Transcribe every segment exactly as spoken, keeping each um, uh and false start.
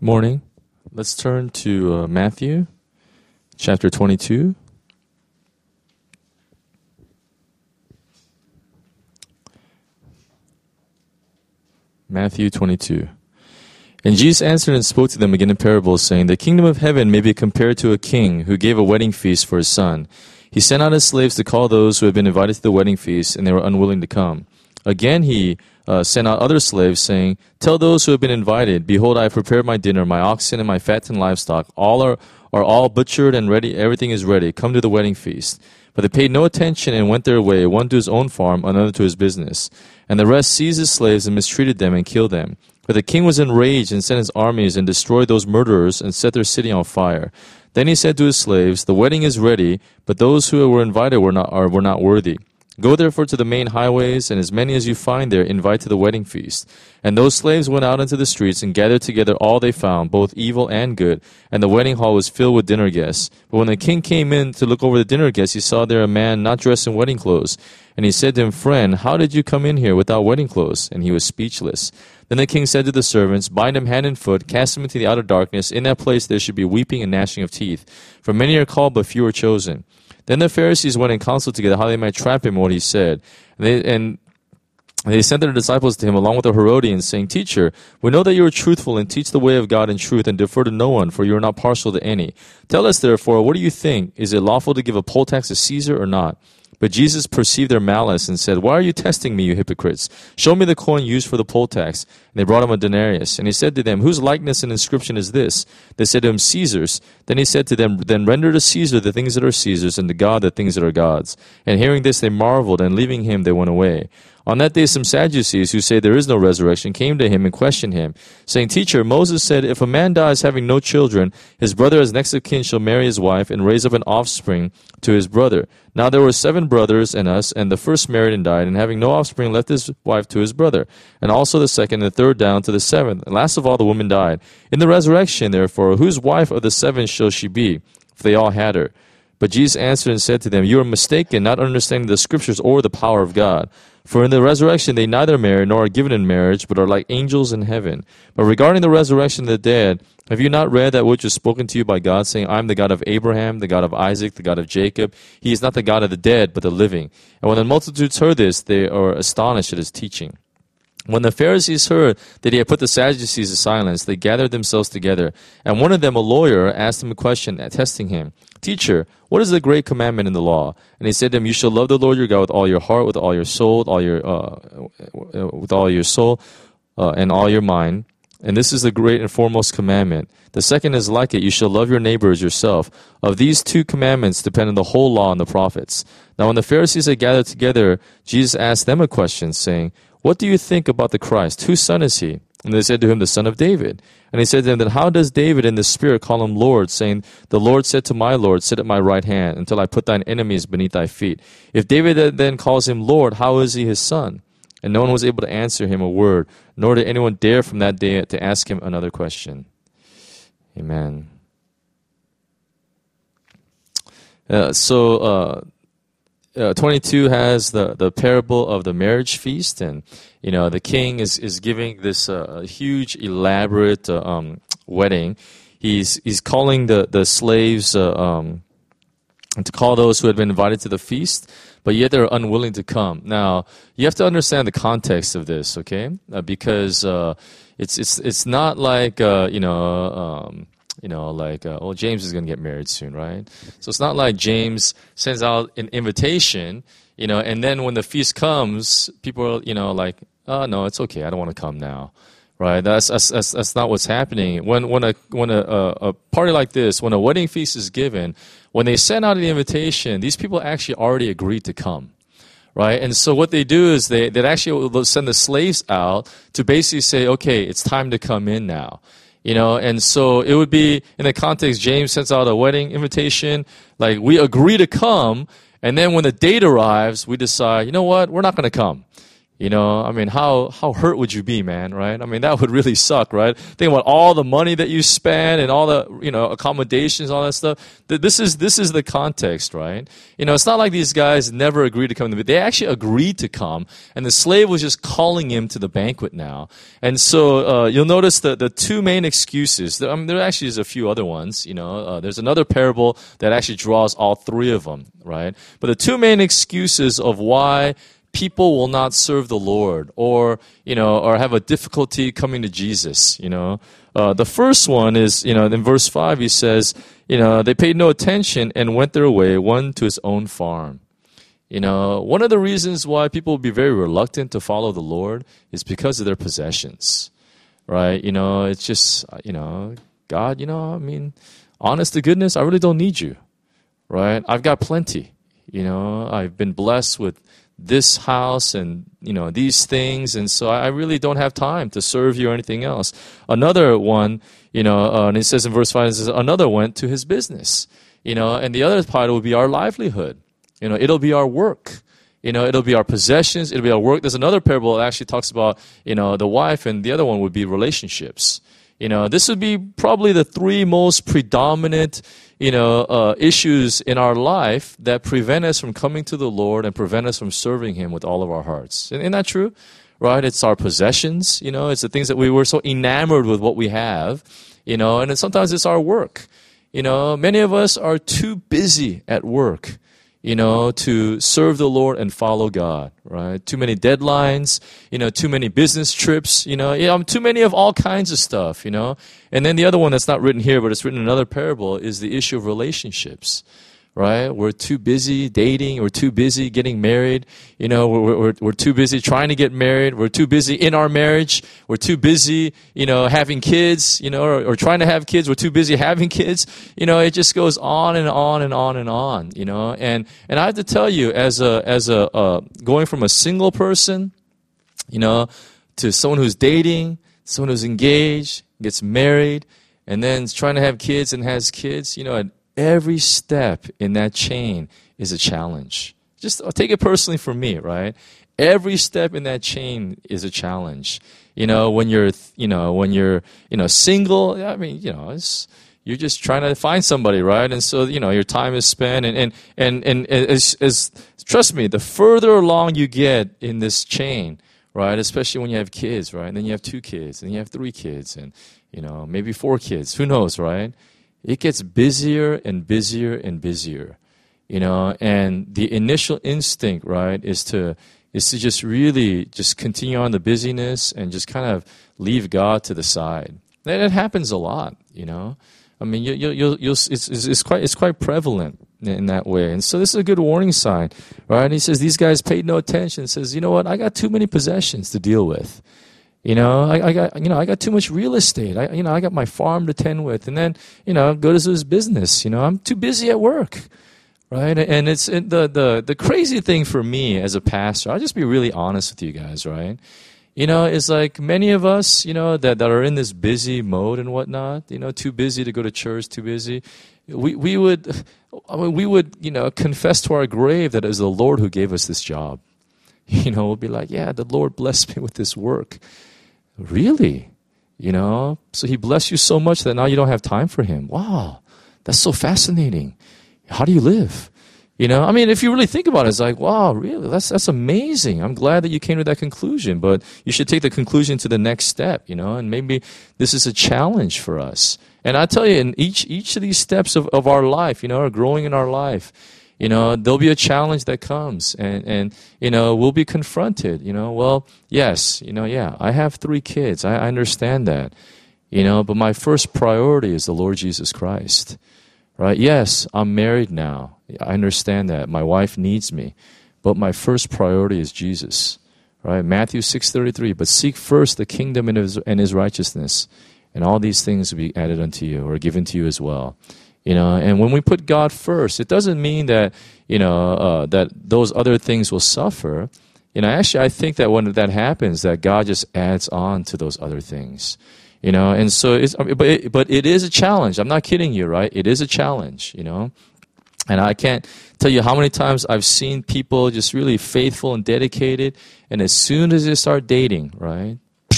Morning. Let's turn to uh, Matthew chapter twenty-two. Matthew twenty-two. And Jesus answered and spoke to them again in parables, saying, The kingdom of heaven may be compared to a king who gave a wedding feast for his son. He sent out his slaves to call those who had been invited to the wedding feast, and they were unwilling to come. Again he uh, sent out other slaves, saying, Tell those who have been invited, Behold, I have prepared my dinner, my oxen and my fattened livestock. All are, are all butchered and ready. Everything is ready. Come to the wedding feast. But they paid no attention and went their way, one to his own farm, another to his business. And the rest seized his slaves and mistreated them and killed them. But the king was enraged and sent his armies and destroyed those murderers and set their city on fire. Then he said to his slaves, The wedding is ready, but those who were invited were not, are, were not worthy. Go therefore to the main highways, and as many as you find there, invite to the wedding feast. And those slaves went out into the streets and gathered together all they found, both evil and good, and the wedding hall was filled with dinner guests. But when the king came in to look over the dinner guests, he saw there a man not dressed in wedding clothes. And he said to him, Friend, how did you come in here without wedding clothes? And he was speechless. Then the king said to the servants, Bind him hand and foot, cast him into the outer darkness. In that place there should be weeping and gnashing of teeth. For many are called, but few are chosen. Then the Pharisees went and counseled together how they might trap him in what he said. And they, and they sent their disciples to him along with the Herodians, saying, Teacher, we know that you are truthful and teach the way of God in truth and defer to no one, for you are not partial to any. Tell us therefore, what do you think? Is it lawful to give a poll tax to Caesar or not? But Jesus perceived their malice and said, Why are you testing me, you hypocrites? Show me the coin used for the poll tax. And they brought him a denarius. And he said to them, Whose likeness and inscription is this? They said to him, Caesar's. Then he said to them, Then render to Caesar the things that are Caesar's, and to God the things that are God's. And hearing this, they marveled, and leaving him, they went away. On that day, some Sadducees, who say there is no resurrection, came to him and questioned him, saying, Teacher, Moses said, If a man dies having no children, his brother as next of kin shall marry his wife and raise up an offspring to his brother. Now there were seven brothers and us, and the first married and died, and having no offspring left his wife to his brother, and also the second and the third down to the seventh. And last of all the woman died. In the resurrection, therefore, whose wife of the seven shall she be? For they all had her. But Jesus answered and said to them, You are mistaken, not understanding the Scriptures or the power of God. For in the resurrection they neither marry nor are given in marriage, but are like angels in heaven. But regarding the resurrection of the dead, have you not read that which was spoken to you by God, saying, I am the God of Abraham, the God of Isaac, the God of Jacob. He is not the God of the dead, but the living. And when the multitudes heard this, they are astonished at his teaching. When the Pharisees heard that he had put the Sadducees to silence, they gathered themselves together. And one of them, a lawyer, asked him a question, testing him. Teacher, what is the great commandment in the law? And he said to him, You shall love the Lord your God with all your heart, with all your soul, with all your, uh, with all your soul, uh, and all your mind. And this is the great and foremost commandment. The second is like it, you shall love your neighbor as yourself. Of these two commandments depend on the whole law and the prophets. Now when the Pharisees had gathered together, Jesus asked them a question, saying, What do you think about the Christ? Whose son is he? And they said to him, The son of David. And he said to them, Then how does David in the Spirit call him Lord, saying, The Lord said to my Lord, Sit at my right hand, until I put thine enemies beneath thy feet. If David then calls him Lord, how is he his son? And no one was able to answer him a word, nor did anyone dare from that day to ask him another question. Amen. Uh, so, uh, Uh, twenty-two has the, the parable of the marriage feast, and you know the king is, is giving this uh, huge, elaborate uh, um, wedding. He's he's calling the the slaves uh, um, to call those who had been invited to the feast, but yet they're unwilling to come. Now you have to understand the context of this, okay? Uh, because uh, it's it's it's not like uh, you know. Um, You know, like, uh, oh, James is going to get married soon, right? So it's not like James sends out an invitation, you know, and then when the feast comes, people are, you know, like, oh, no, it's okay. I don't want to come now, right? That's that's that's, that's not what's happening. When when a when a, a, a party like this, when a wedding feast is given, when they send out an invitation, these people actually already agreed to come. Right? And so what they do is they, they actually will send the slaves out to basically say, okay, it's time to come in now. You know, and so it would be, in the context, James sends out a wedding invitation, like, we agree to come, and then when the date arrives, we decide, you know what, we're not going to come. You know, I mean, how, how hurt would you be, man, right? I mean, that would really suck, right? Think about all the money that you spend and all the, you know, accommodations, all that stuff. This is, this is the context, right? You know, it's not like these guys never agreed to come to the, they actually agreed to come, and the slave was just calling him to the banquet now. And so, uh, you'll notice the, the two main excuses. I mean, there actually is a few other ones, you know, uh, there's another parable that actually draws all three of them, right? But the two main excuses of why people will not serve the Lord, or, you know, or have a difficulty coming to Jesus, you know. Uh, the first one is, you know, in verse five, he says, you know, they paid no attention and went their way, one to his own farm. You know, one of the reasons why people will be very reluctant to follow the Lord is because of their possessions, right? You know, it's just, you know, God, you know, I mean, honest to goodness, I really don't need you, right? I've got plenty, you know, I've been blessed with this house and, you know, these things, and so I really don't have time to serve you or anything else. Another one, you know, uh, and it says in verse five, it says, another went to his business, you know, and the other part will be our livelihood. You know, it'll be our work. You know, it'll be our possessions, it'll be our work. There's another parable that actually talks about, you know, the wife, and the other one would be relationships. You know, this would be probably the three most predominant, you know, uh, issues in our life that prevent us from coming to the Lord and prevent us from serving Him with all of our hearts. Isn't that true? Right? It's our possessions, you know, it's the things that we were so enamored with what we have, you know, and then sometimes it's our work. You know, many of us are too busy at work, you know, to serve the Lord and follow God, right? Too many deadlines, you know, too many business trips, you know, yeah, too many of all kinds of stuff, you know. And then the other one that's not written here, but it's written in another parable, is the issue of relationships, right? We're too busy dating, we're too busy getting married, you know, we're, we're, we're too busy trying to get married, we're too busy in our marriage, we're too busy, you know, having kids, you know, or, or trying to have kids, we're too busy having kids, you know, it just goes on and on and on and on, you know. And, and I have to tell you, as a, as a, uh, going from a single person, you know, to someone who's dating, someone who's engaged, gets married, and then trying to have kids and has kids, you know, every step in that chain is a challenge. Just take it personally for me, right? Every step in that chain is a challenge. You know, when you're, you know, when you're, you know, single, I mean, you know, it's, you're just trying to find somebody, right? And so, you know, your time is spent, and, and, and, and as, as, trust me, the further along you get in this chain, right, especially when you have kids, right, and then you have two kids, and you have three kids, and, you know, maybe four kids, who knows, right? It gets busier and busier and busier, you know, and the initial instinct, right, is to is to just really just continue on the busyness and just kind of leave God to the side. And it happens a lot, you know. I mean, you you you you'll it's, it's it's quite it's quite prevalent in that way, and so this is a good warning sign, right? And he says these guys paid no attention. He says, you know what, I got too many possessions to deal with. You know, I, I got, you know, I got too much real estate. I, you know, I got my farm to tend with, and then, you know, go to his business. You know, I'm too busy at work, right? And it's it, the the the crazy thing for me as a pastor. I'll just be really honest with you guys, right? You know, it's like many of us, you know, that, that are in this busy mode and whatnot. You know, too busy to go to church, too busy. We we would, I mean, we would, you know, confess to our grave that it was the Lord who gave us this job. You know, we'll be like, yeah, the Lord blessed me with this work. Really? You know, so He blessed you so much that now you don't have time for Him. Wow, that's so fascinating. How do you live? You know, I mean, if you really think about it, it's like, wow, really, that's that's amazing. I'm glad that you came to that conclusion, but you should take the conclusion to the next step, you know, and maybe this is a challenge for us. And I tell you, in each each of these steps of, of our life, you know, are growing in our life, you know, there'll be a challenge that comes, and, and, you know, we'll be confronted, you know, well, yes, you know, yeah, I have three kids. I, I understand that, you know, but my first priority is the Lord Jesus Christ, right? Yes, I'm married now. I understand that. My wife needs me, but my first priority is Jesus, right? Matthew six thirty-three, but seek first the kingdom and his, and his righteousness, and all these things will be added unto you or given to you as well. You know, and when we put God first, it doesn't mean that, you know, uh, that those other things will suffer. You know, actually, I think that when that happens, that God just adds on to those other things. You know, and so it's, but it, but it is a challenge. I'm not kidding you, right? It is a challenge, you know. And I can't tell you how many times I've seen people just really faithful and dedicated, and as soon as they start dating, right,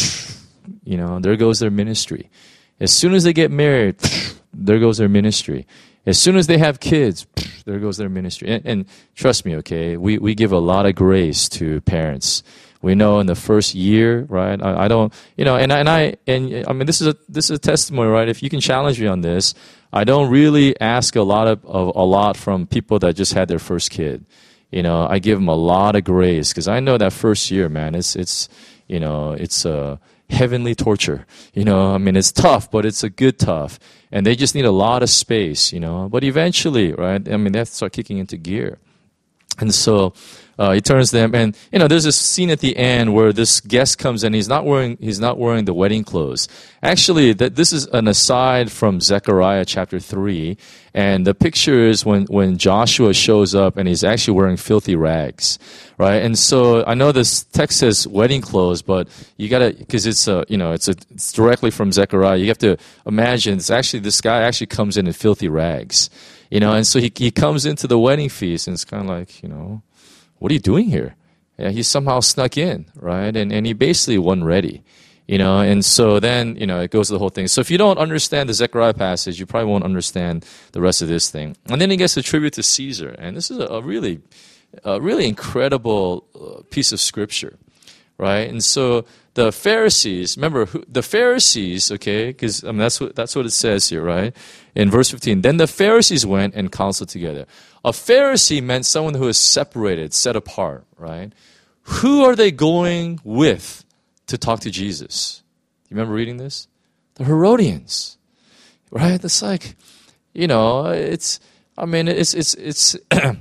you know, there goes their ministry. As soon as they get married, there goes their ministry. As soon as they have kids, there goes their ministry. And, and trust me, okay, we, we give a lot of grace to parents. We know in the first year, right? I, I don't, you know, and and I and I mean this is a this is a testimony, right? If you can challenge me on this, I don't really ask a lot of, of a lot from people that just had their first kid. You know, I give them a lot of grace because I know that first year, man, it's it's you know it's a heavenly torture. You know, I mean it's tough, but it's a good tough, and they just need a lot of space. You know, but eventually, right? I mean they have to start kicking into gear, and so. Uh, he turns to them, and you know, there's this scene at the end where this guest comes in. He's not wearing he's not wearing the wedding clothes. Actually, that this is an aside from Zechariah chapter three, and the picture is when when Joshua shows up and he's actually wearing filthy rags, right? And so I know this text says wedding clothes, but you gotta because it's a you know it's a it's directly from Zechariah. You have to imagine it's actually this guy actually comes in in filthy rags, you know, and so he he comes into the wedding feast, and it's kind of like you know. What are you doing here? Yeah, he somehow snuck in, right? And and he basically wasn't ready, you know. And so then, you know, it goes to the whole thing. So if you don't understand the Zechariah passage, you probably won't understand the rest of this thing. And then he gets a tribute to Caesar, and this is a, a really, a really incredible uh, piece of scripture, right? And so the Pharisees, remember who, the Pharisees, okay? Because I mean that's what that's what it says here, right? In verse fifteen, then the Pharisees went and counseled together. A Pharisee meant someone who is separated, set apart, right? Who are they going with to talk to Jesus? You remember reading this? The Herodians, right? It's like, you know, it's, I mean, it's, it's, it's,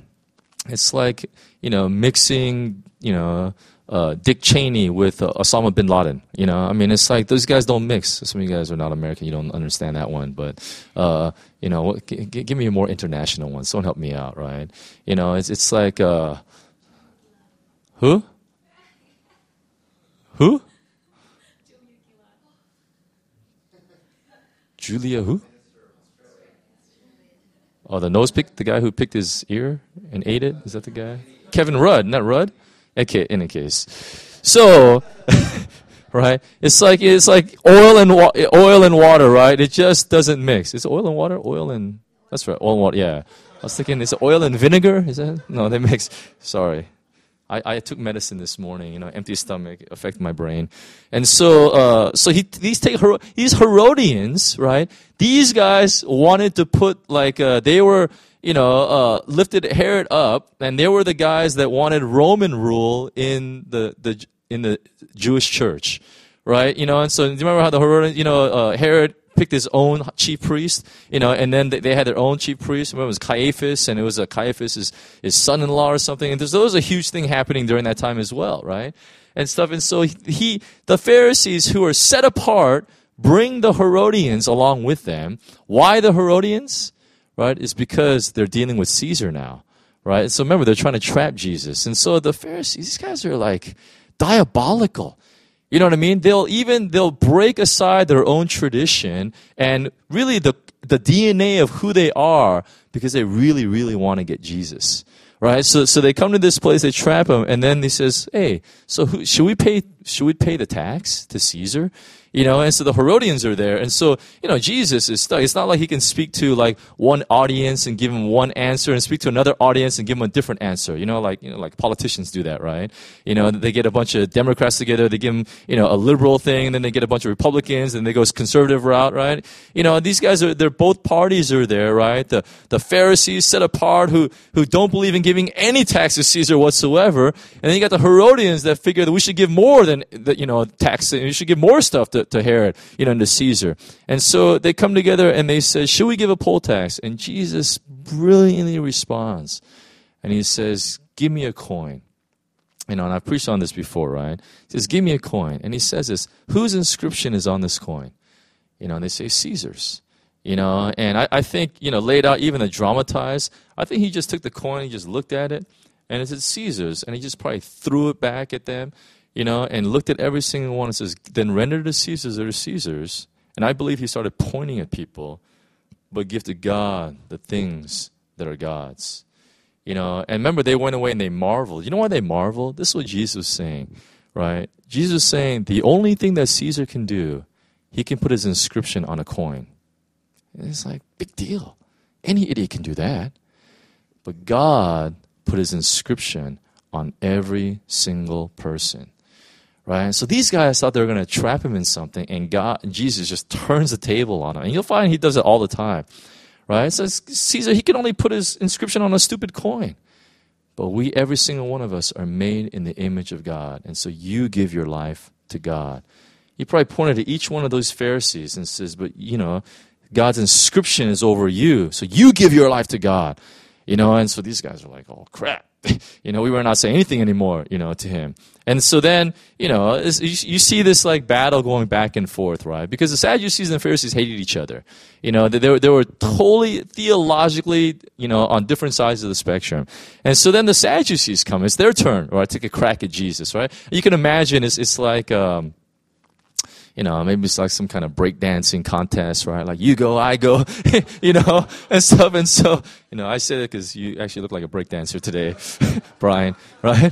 it's like, you know, mixing, you know, uh, Dick Cheney with uh, Osama bin Laden. You know, I mean, it's like those guys don't mix. Some of you guys are not American, you don't understand that one. But uh, you know, g- g- give me a more international one. Someone help me out, right? You know, it's it's like uh, who? Who? Julia who? Oh, the nose pick, the guy who picked his ear and ate it. Is that the guy? Kevin Rudd, not Rudd. Okay, in any case, so right, it's like it's like oil and wa- oil and water, right? It just doesn't mix. It's oil and water, oil and that's right, oil and water. Yeah, I was thinking, is it oil and vinegar? Is that no? They mix. Sorry, I, I took medicine this morning. You know, empty stomach affected my brain, and so uh, so he these take Her- these Herodians, right? These guys wanted to put like uh, they were. You know, uh, lifted Herod up, and they were the guys that wanted Roman rule in the, the in the Jewish church, right? You know, and so do you remember how the Herod, you know, uh, Herod picked his own chief priest, you know, and then they, they had their own chief priest. Remember, it was Caiaphas, and it was a Caiaphas' his, his son-in-law or something. And there's there was a huge thing happening during that time as well, right? And stuff. And so he, he the Pharisees who are set apart bring the Herodians along with them. Why the Herodians? Right, it's because they're dealing with Caesar now, right? So remember, they're trying to trap Jesus. And so the Pharisees, these guys are like diabolical. You know what I mean? They'll even, they'll break aside their own tradition and really the, the D N A of who they are because they really, really want to get Jesus. Right? So, so they come to this place, they trap him, and then he says, hey, so who, should we pay, should we pay the tax to Caesar? You know, and so the Herodians are there. And so, you know, Jesus is stuck. It's not like he can speak to like one audience and give them one answer and speak to another audience and give them a different answer. You know, like, you know, like politicians do that, right? You know, they get a bunch of Democrats together, they give them, you know, a liberal thing, and then they get a bunch of Republicans, and they go conservative route, right? You know, these guys are, they're both parties are there, right? The, the Pharisees set apart who, who don't believe in giving any tax to Caesar whatsoever. And then you got the Herodians that figure that we should give more than, you know, tax, we should give more stuff to to Herod, you know, and to Caesar. And so they come together and they say, should we give a poll tax? And Jesus brilliantly responds. And he says, give me a coin. You know, and I've preached on this before, right? He says, give me a coin. And he says this, whose inscription is on this coin? You know, and they say Caesar's. You know, and I, I think, you know, laid out, even a dramatized, I think he just took the coin, he just looked at it, and it said Caesar's. And he just probably threw it back at them. You know, and looked at every single one and says, then render to Caesar's or to Caesar's. And I believe he started pointing at people, but give to God the things that are gods. You know, and remember, they went away and they marveled. You know why they marveled? This is what Jesus was saying, right? Jesus was saying the only thing that Caesar can do, he can put his inscription on a coin. And it's like, big deal. Any idiot can do that. But God put his inscription on every single person. Right? So these guys thought they were going to trap him in something, and God, Jesus just turns the table on him. And you'll find he does it all the time. Right? So Caesar, he can only put his inscription on a stupid coin. But we, every single one of us, are made in the image of God. And so you give your life to God. He probably pointed to each one of those Pharisees and says, but, you know, God's inscription is over you. So you give your life to God. You know, and so these guys are like, oh, crap. You know, we were not saying anything anymore, you know, to him. And so then, you know, you, you see this like battle going back and forth, right? Because the Sadducees and the Pharisees hated each other. You know, they were, they were totally theologically, you know, on different sides of the spectrum. And so then the Sadducees come. It's their turn, right? Take a crack at Jesus, right? You can imagine it's, it's like, um, you know, maybe it's like some kind of breakdancing contest, right? Like you go, I go, you know, and stuff. And so, you know, I said it because you actually look like a breakdancer today, Brian, right?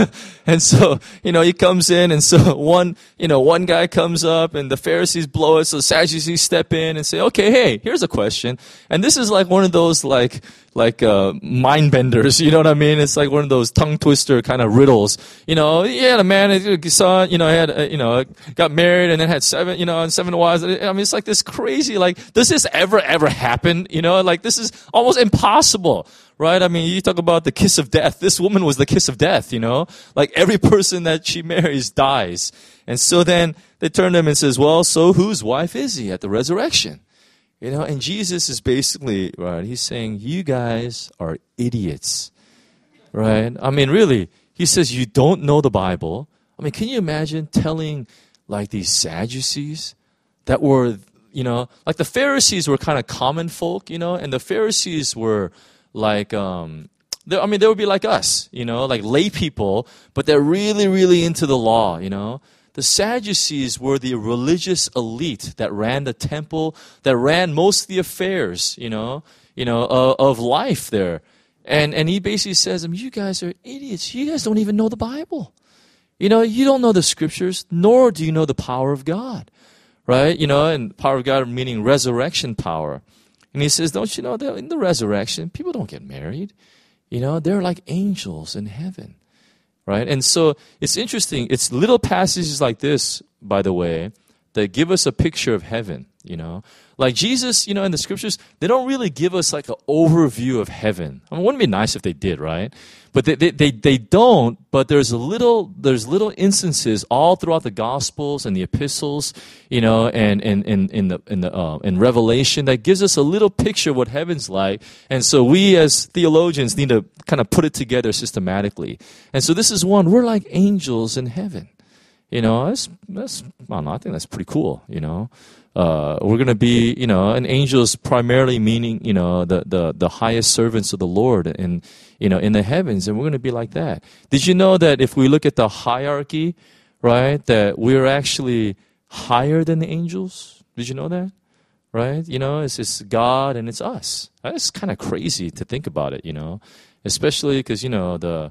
And so, you know, he comes in, and so one, you know, one guy comes up, and the Pharisees blow it, so the Sadducees step in and say, okay, hey, here's a question. And this is like one of those, like, like uh, mind benders, you know what I mean? It's like one of those tongue twister kind of riddles. You know, he had a man, his son, you know, had, uh, you know, got married and then had seven, you know, and seven wives. I mean, it's like this crazy, like, does this ever, ever happen? You know, like this is almost impossible, right? I mean, you talk about the kiss of death. This woman was the kiss of death, you know? Like every person that she marries dies. And so then they turn to him and says, well, so whose wife is he at the resurrection? You know, and Jesus is basically, right, he's saying, you guys are idiots, right? I mean, really, he says, you don't know the Bible. I mean, can you imagine telling, like, these Sadducees that were, you know, like the Pharisees were kind of common folk, you know, and the Pharisees were like, um, I mean, they would be like us, you know, like lay people, but they're really, really into the law, you know. The Sadducees were the religious elite that ran the temple, that ran most of the affairs, you know, you know, uh, of life there. And and he basically says, I mean, you guys are idiots. You guys don't even know the Bible. You know, you don't know the scriptures, nor do you know the power of God, right? You know, and power of God meaning resurrection power. And he says, don't you know that in the resurrection, people don't get married. You know, they're like angels in heaven. Right? And so it's interesting. It's little passages like this, by the way, that give us a picture of heaven, you know. Like Jesus, you know, in the scriptures, they don't really give us like an overview of heaven. I mean, it wouldn't be nice if they did, right? But they, they, they, they don't, but there's a little, there's little instances all throughout the Gospels and the epistles, you know, and, and, and in the, in the, uh, in Revelation that gives us a little picture of what heaven's like. And so we as theologians need to kind of put it together systematically. And so this is one, we're like angels in heaven. You know, that's, that's, I don't know, I think that's pretty cool, you know. Uh, we're going to be, you know, and angels primarily meaning, you know, the, the, the highest servants of the Lord and, you know, in the heavens, and we're going to be like that. Did you know that if we look at the hierarchy, right, that we're actually higher than the angels? Did you know that? Right? You know, it's, it's God and it's us. That's kind of crazy to think about it, you know, especially because, you know, the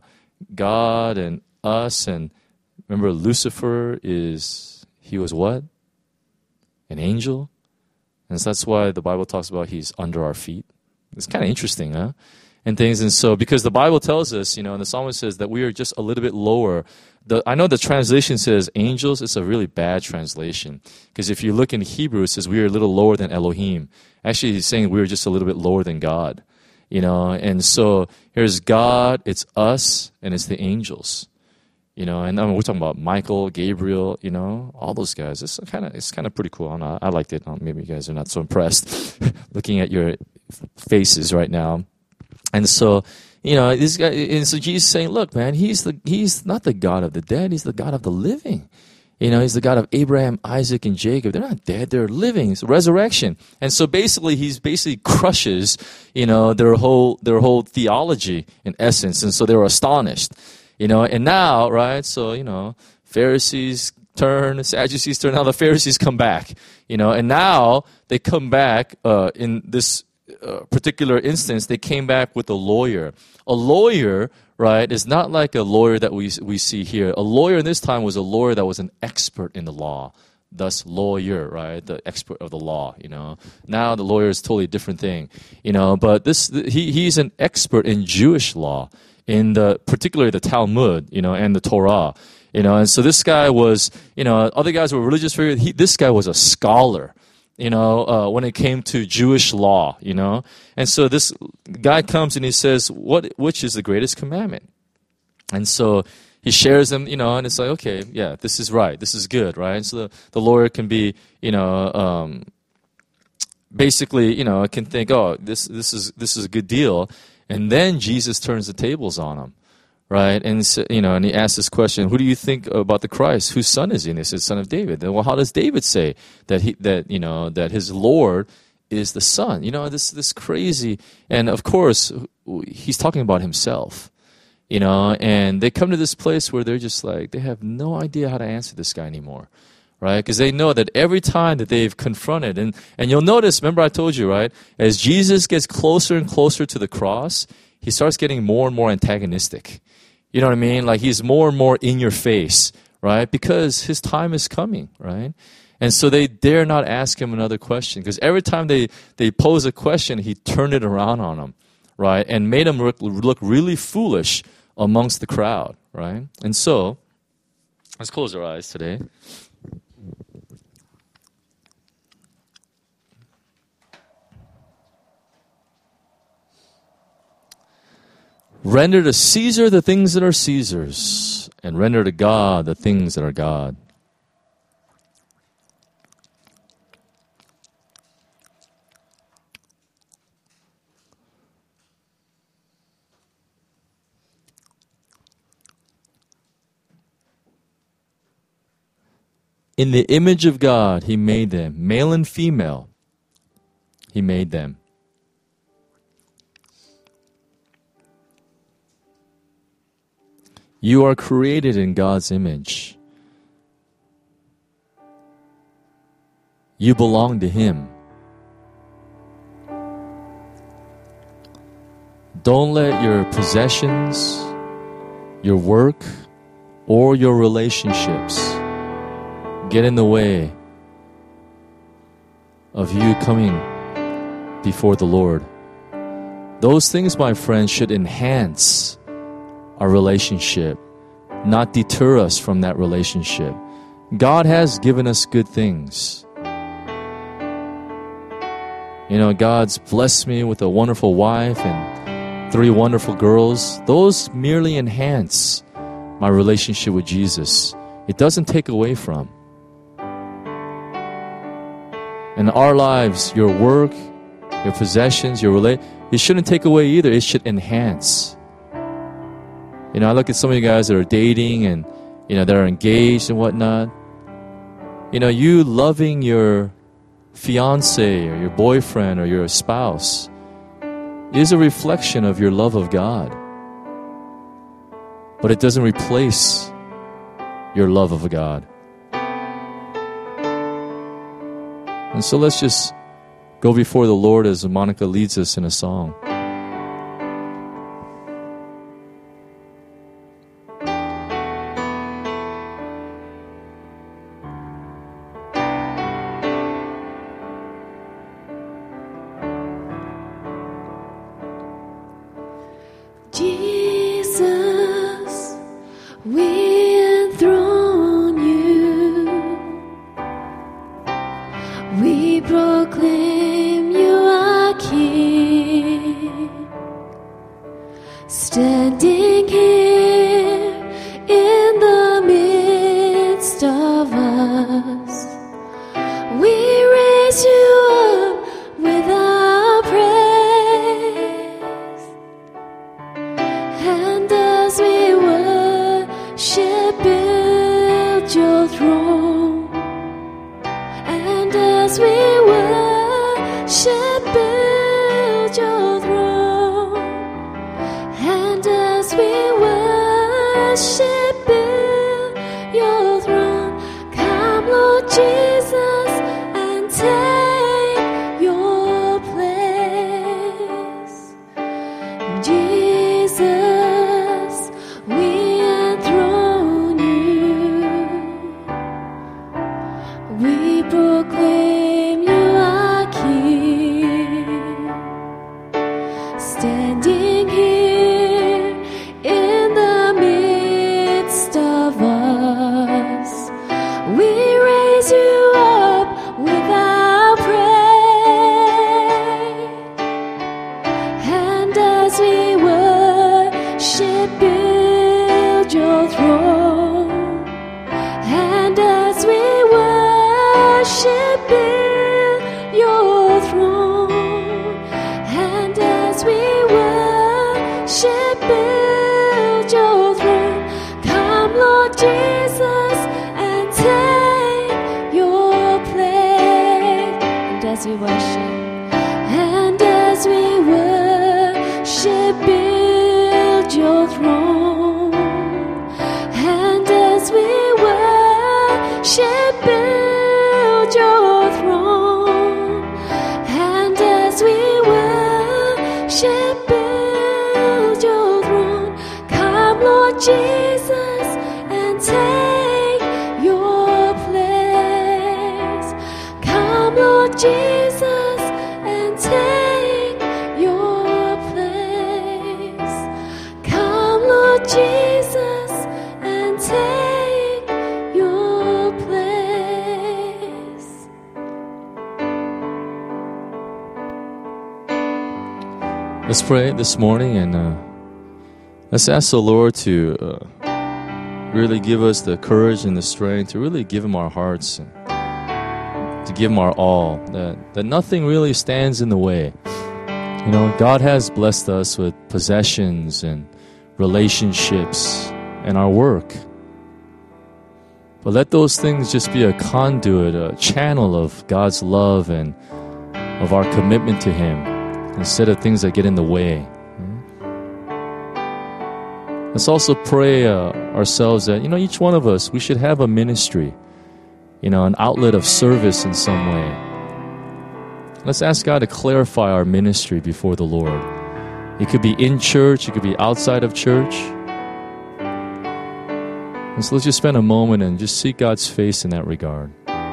God and us, and remember Lucifer is, he was what? An angel. And so that's why the Bible talks about he's under our feet. It's kind of interesting, huh? And things. And so, because the Bible tells us, you know, and the psalmist says that we are just a little bit lower. The, I know the translation says angels. It's a really bad translation. Because if you look in Hebrew, it says we are a little lower than Elohim. Actually, he's saying we are just a little bit lower than God. You know, and so here's God, it's us, and it's the angels. You know, and I mean, we're talking about Michael, Gabriel, you know, all those guys. It's kind of it's kind of pretty cool. I, know, I liked it. Maybe you guys are not so impressed looking at your faces right now. And so, you know, this guy, and so Jesus is saying, look, man, he's the he's not the God of the dead. He's the God of the living. You know, he's the God of Abraham, Isaac, and Jacob. They're not dead. They're living. It's resurrection. And so basically, he's basically crushes, you know, their whole their whole theology in essence. And so they were astonished. You know, and now, right, so, you know, Pharisees turn, Sadducees turn, now the Pharisees come back, you know, and now they come back uh, in this uh, particular instance, they came back with a lawyer. A lawyer, right, is not like a lawyer that we we see here. A lawyer in this time was a lawyer that was an expert in the law. Thus, lawyer, right, the expert of the law. You know, now the lawyer is totally a different thing. You know, but this he he's an expert in Jewish law, in the particularly the Talmud, you know, and the Torah. You know, and so this guy was, you know, other guys were religious figures. He, this guy was a scholar, you know, uh, when it came to Jewish law, you know. And so this guy comes and he says, "What? Which is the greatest commandment?" And so he shares them, you know, and it's like, okay, yeah, this is right, this is good, right? And so the, the lawyer can be, you know, um, basically, you know, can think, oh, this this is this is a good deal, and then Jesus turns the tables on him. Right, and you know, and he asks this question: who do you think about the Christ? Whose son is he? And he says, son of David. Then, well, how does David say that he that you know that his Lord is the Son? You know, this this crazy, and of course, he's talking about himself. You know, and they come to this place where they're just like they have no idea how to answer this guy anymore, right? Because they know that every time that they've confronted, and and you'll notice, remember I told you, right? As Jesus gets closer and closer to the cross, he starts getting more and more antagonistic. You know what I mean? Like he's more and more in your face, right? Because his time is coming, right? And so they dare not ask him another question because every time they, they pose a question, he turned it around on them, right? And made them look, look really foolish amongst the crowd, right? And so, let's close our eyes today. Render to Caesar the things that are Caesar's, and render to God the things that are God. In the image of God, he made them, male and female, he made them. You are created in God's image. You belong to Him. Don't let your possessions, your work, or your relationships get in the way of you coming before the Lord. Those things, my friends, should enhance our relationship, not deter us from that relationship. God has given us good things. You know, God's blessed me with a wonderful wife and three wonderful girls. Those merely enhance my relationship with Jesus. It doesn't take away from. In our lives, your work, your possessions, your relate, it shouldn't take away either. It should enhance. You know, I look at some of you guys that are dating and, you know, that are engaged and whatnot. You know, you loving your fiance or your boyfriend or your spouse is a reflection of your love of God. But it doesn't replace your love of God. And so let's just go before the Lord as Monica leads us in a song. Jesus, and take your place. as we worship. And as we worship, build your throne. And as we worship, build your throne. And as we worship, build your throne. Come, Lord Jesus, and take your place. Come, Lord Jesus, and take your place. Come, Lord Jesus, and take your place. Let's pray this morning and uh, let's ask the Lord to uh, really give us the courage and the strength to really give Him our hearts and to give Him our all. That, that nothing really stands in the way. You know, God has blessed us with possessions and relationships and our work. But let those things just be a conduit, a channel of God's love and of our commitment to Him, instead of things that get in the way. Let's also pray uh, ourselves that, you know, each one of us, we should have a ministry, you know, an outlet of service in some way. Let's ask God to clarify our ministry before the Lord. It could be in church, it could be outside of church. And so let's just spend a moment and just seek God's face in that regard.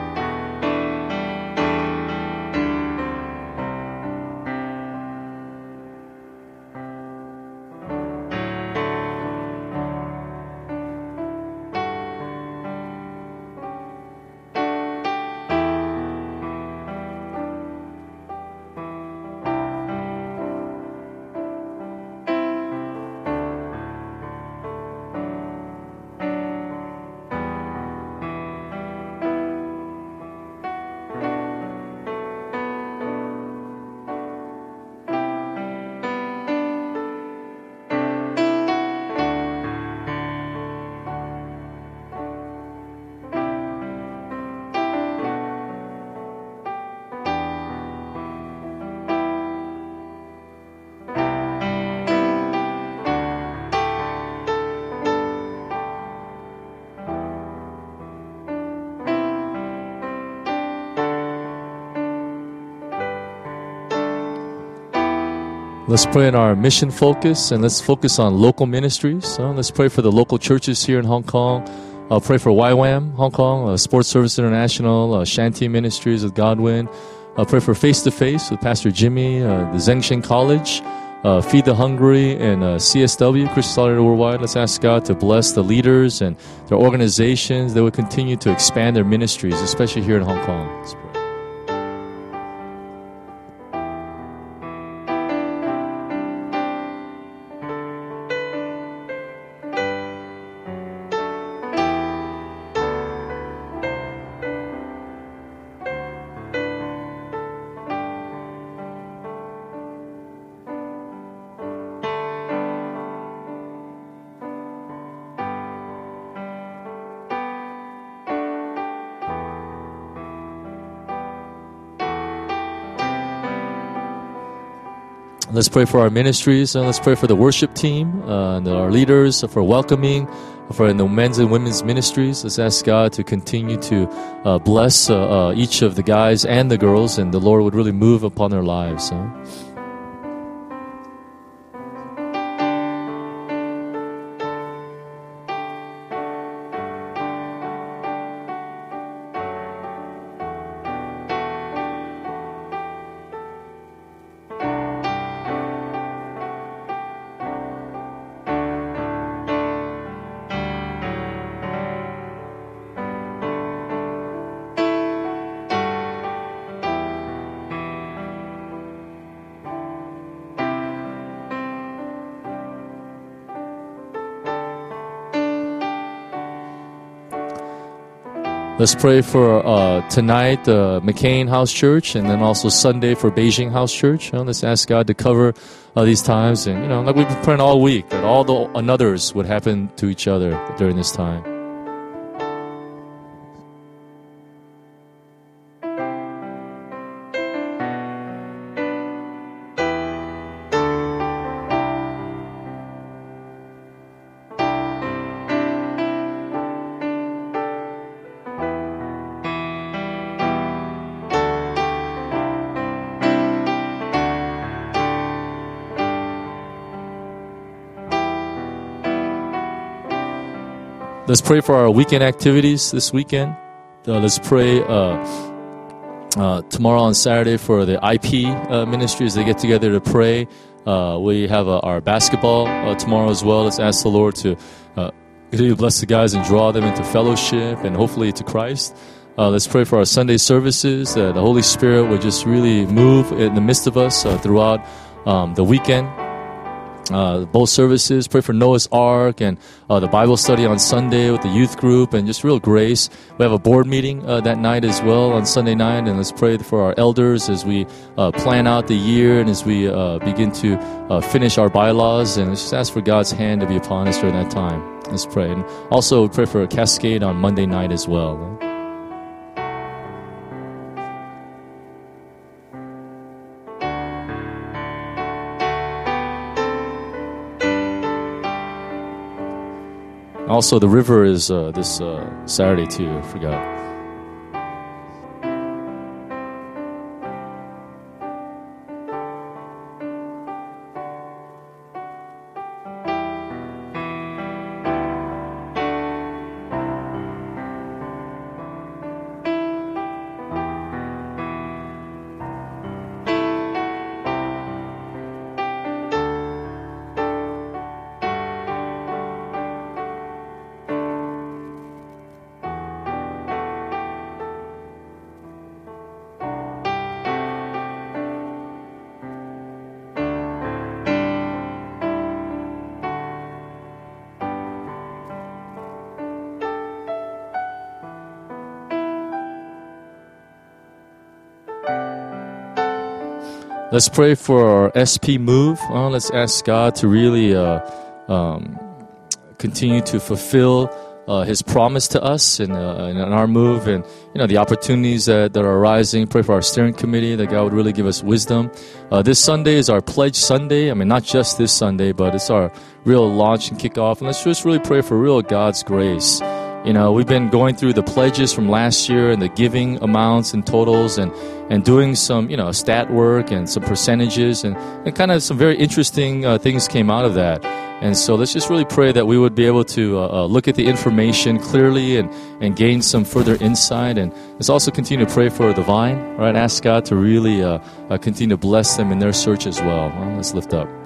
Let's pray in our mission focus, and let's focus on local ministries. So let's pray for the local churches here in Hong Kong. I'll pray for Y WAM Hong Kong, uh, Sports Service International, uh, Shanty Ministries with Godwin. I'll pray for Face to Face with Pastor Jimmy, uh, the Zhengshan College, uh, Feed the Hungry, and uh, C S W, Christian Solidarity Worldwide. Let's ask God to bless the leaders and their organizations. They will continue to expand their ministries, especially here in Hong Kong. Let's pray. Let's pray for our ministries, and let's pray for the worship team uh, and our leaders, for welcoming, for the men's and women's ministries. Let's ask God to continue to uh, bless uh, uh, each of the guys and the girls, and the Lord would really move upon their lives. Huh? Let's pray for uh, tonight, uh, McCain House Church, and then also Sunday for Beijing House Church. You know, let's ask God to cover uh, these times, and you know, like we've been praying all week, that all the anothers would happen to each other during this time. let's pray for our weekend activities this weekend. Uh, let's pray uh, uh, tomorrow on Saturday for the I P uh, ministries. They get together to pray. Uh, we have uh, our basketball uh, tomorrow as well. Let's ask the Lord to uh, continue to bless the guys and draw them into fellowship and hopefully to Christ. Uh, let's pray for our Sunday services, that the Holy Spirit would just really move in the midst of us uh, throughout um, the weekend. Uh, both services, pray for Noah's Ark and uh, the Bible study on Sunday with the youth group and just real grace. We have a board meeting uh, that night as well on Sunday night, and let's pray for our elders as we uh, plan out the year and as we uh, begin to uh, finish our bylaws, and let's just ask for God's hand to be upon us during that time. Let's pray. And also pray for a Cascade on Monday night as well. Also, the river is uh, this uh, Saturday too. I forgot. Let's pray for our S P move. Uh, let's ask God to really uh, um, continue to fulfill uh, His promise to us in, uh, in our move, and you know the opportunities that, that are arising. Pray for our steering committee that God would really give us wisdom. Uh, this Sunday is our Pledge Sunday. I mean, not just this Sunday, but it's our real launch and kickoff. And let's just really pray for real God's grace. You know, we've been going through the pledges from last year and the giving amounts and totals and, and doing some, you know, stat work and some percentages and, and kind of some very interesting uh, things came out of that. And so let's just really pray that we would be able to uh, uh, look at the information clearly and, and gain some further insight. And let's also continue to pray for the Vine, right? Ask God to really uh, uh, continue to bless them in their search as well. Well, let's lift up.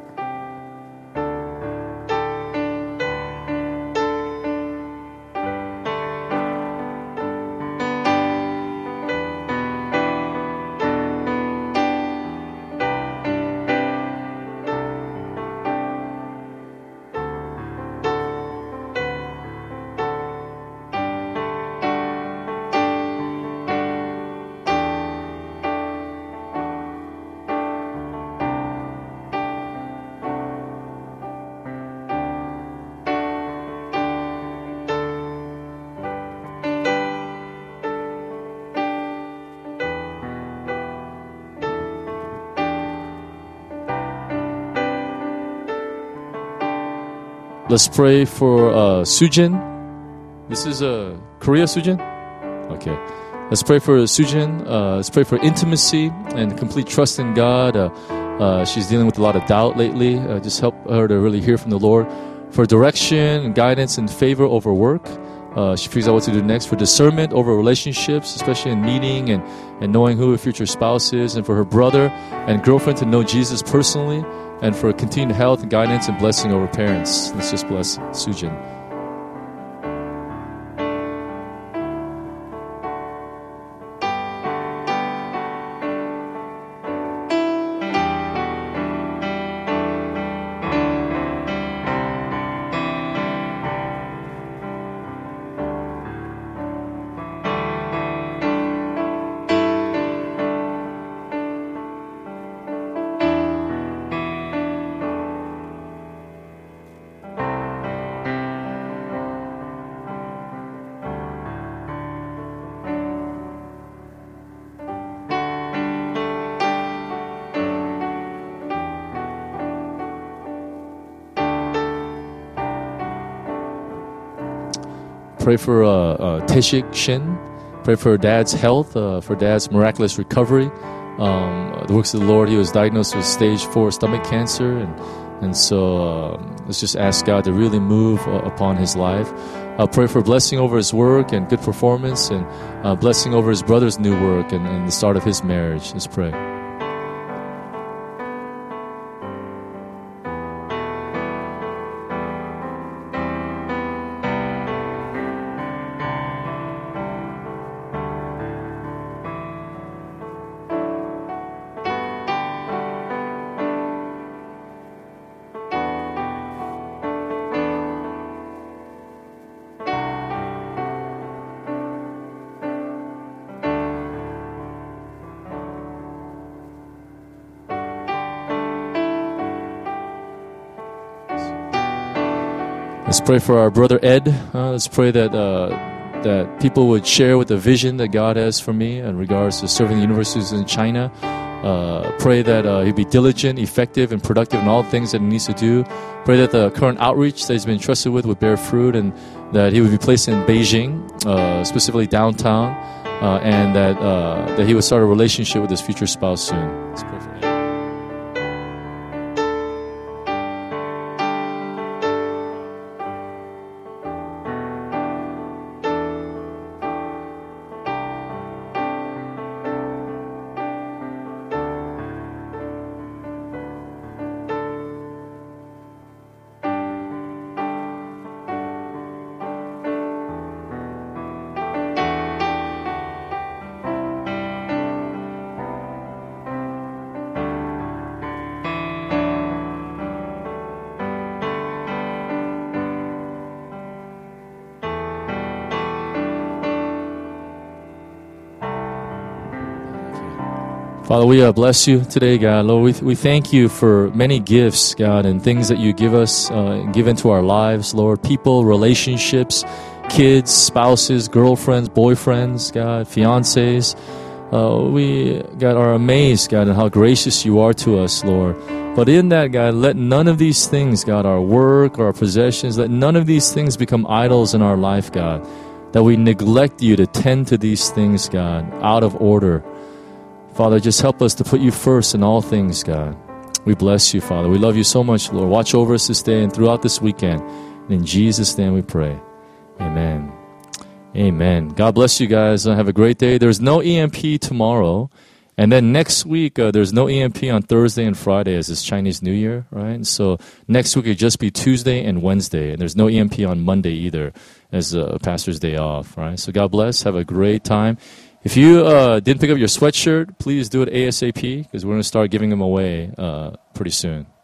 Let's pray for uh, Sujin. This is uh, Korea, Sujin? Okay. Let's pray for Sujin. Uh, let's pray for intimacy and complete trust in God. Uh, uh, she's dealing with a lot of doubt lately. Uh, just help her to really hear from the Lord. For direction and guidance and favor over work. Uh, she figures out what to do next. For discernment over relationships, especially in meeting and, and knowing who her future spouse is. And for her brother and girlfriend to know Jesus personally. And for continued health and guidance and blessing over parents. Let's just bless Sujin. Pray for uh, uh, Taeshik Shin. Pray for her dad's health, uh, for dad's miraculous recovery. Um, the works of the Lord, he was diagnosed with stage four stomach cancer. And, and so uh, let's just ask God to really move uh, upon his life. uh, pray for blessing over his work and good performance, and uh, blessing over his brother's new work and, and the start of his marriage. Let's pray. Let's pray for our brother Ed. Uh, let's pray that uh, that people would share with the vision that God has for me in regards to serving the universities in China. Uh, pray that uh, he'd be diligent, effective, and productive in all things that he needs to do. Pray that the current outreach that he's been entrusted with would bear fruit, and that he would be placed in Beijing, uh, specifically downtown, uh, and that uh, that he would start a relationship with his future spouse soon. Let's pray for Ed. Father, we uh, bless you today, God. Lord, we, we thank you for many gifts, God, and things that you give us, uh, give into our lives, Lord. People, relationships, kids, spouses, girlfriends, boyfriends, God, fiancés. Uh, we, God, are amazed, God, at how gracious you are to us, Lord. But in that, God, let none of these things, God, our work or our possessions, let none of these things become idols in our life, God. That we neglect you to tend to these things, God, out of order. Father, just help us to put you first in all things, God. We bless you, Father. We love you so much, Lord. Watch over us this day and throughout this weekend. And in Jesus' name we pray. Amen. Amen. God bless you guys. Uh, have a great day. There's no E M P tomorrow. And then next week, uh, there's no E M P on Thursday and Friday as it's Chinese New Year, right? So next week, it'll just be Tuesday and Wednesday. And there's no E M P on Monday either as a uh, pastor's day off, right? So God bless. Have a great time. If you uh, didn't pick up your sweatshirt, please do it ASAP because we're going to start giving them away uh, pretty soon.